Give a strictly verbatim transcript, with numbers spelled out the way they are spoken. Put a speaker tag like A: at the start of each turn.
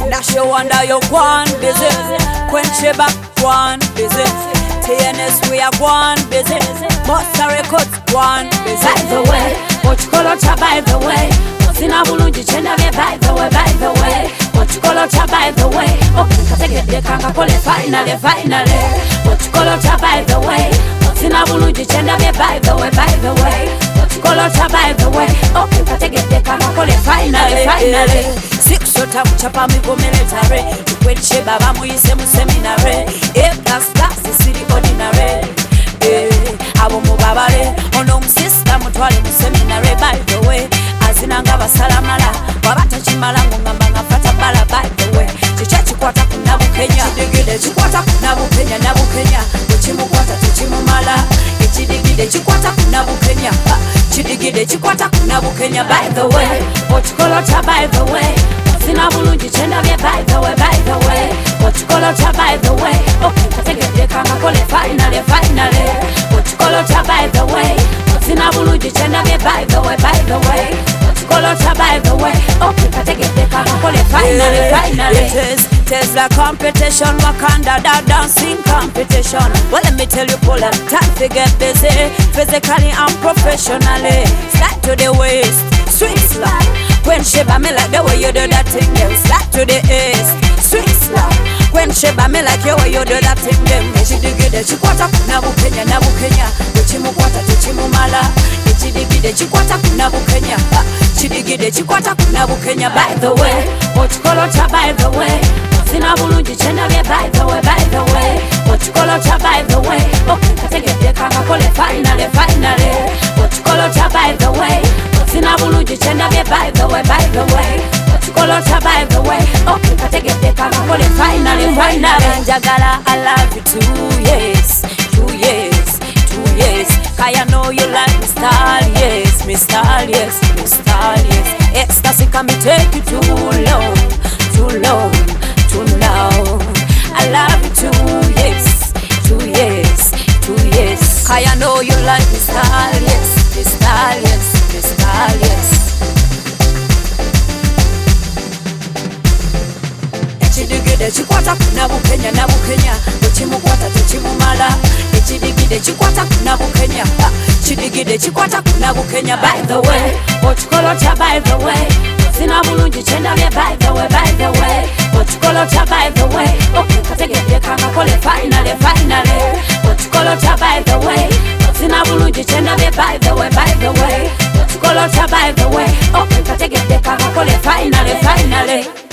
A: Nash you wonder you gone busy. Quench your back gone busy. T N S we are gone busy. Monster Records gone busy.
B: By the way, what you call out by the way. Sina bulungi chenda be by the way, by the way. What you call out by the way. Okay, katege de kanga kole finally, finally. What you call out by the way. Sina bulungi chenda be by the way, by the way. What you call out by the way. Okay, katege de kanga kole finally, finally.
A: Six shota kuchapa migo military. Tukwenche baba muyise mu seminary. A plus class city ordinary. Eh, abo mubabale ono musista mutwale mu seminary. By the way, azinanga basalamala wabata chimala ngamba ngafata bala. By the way, chicha chikwata kunabu Kenya. Chidigide chikwata kunabu Kenya, nabu Kenya. Chimukwata chichimumala. Chidigide chikwata kunabu Kenya. Chidigide chikwata kunabu Kenya. By the way,
B: what you call out by the way. Sina bulungi chenda be by the way, by the way. What you call out by the way. Okay, katege de kanga kole finally, finally. What you call out by the way. Sina bulungi chenda be by the way, by the way. What you call out by the way. Okay, katege de kanga kole finally, finally.
A: It is Tesla competition, Wakanda that dancing competition. Well, let me tell you, pull up time to get busy, physically and professionally. Slide to the waist, swing slide. When Sheba me like the way you do that thing, then slide to the east, swing slide. When Sheba me like the way you do that thing, then chidigide chikwata kunabu Kenya, nabu Kenya. Chimukwata chichimumala. Chidigide chikwata kunabu Kenya. Chidigide chikwata kunabu Kenya.
B: By the way, what you call out by the way. Sina bulungi chenda be by the way, by the way. What you call out by the way. Okay, katege de kanga kole finally, finally. What you call out by the way. Sina bulungi chenda be by the way, by the way. What you call out by the way. Okay, katege de kanga kole finally, finally.
A: Njagala, I love you two years, two years, two years. Kaya know you like me style, yes, me style, yes, me style, yes. Ecstasy can me take you too long, too long, too long. I love you two years, two years, two years. Kaya know you like me style, yes, me style, yes, me style, yes. Chidigide chikwata kunabu Kenya, nabu Kenya. Chimukwata chichimumala. Chidigide chikwata kunabu Kenya. Chidigide chikwata kunabu Kenya.
B: By the way, what you call out by the way. Sina bulungi chenda be by the way, by the way. What you call out by the way. Okay, katege de kanga kole finally, finally. What you call out by the way. Sina bulungi chenda be by the way, by the way. What you call out by the way. Okay, katege de kanga kole finally, finally.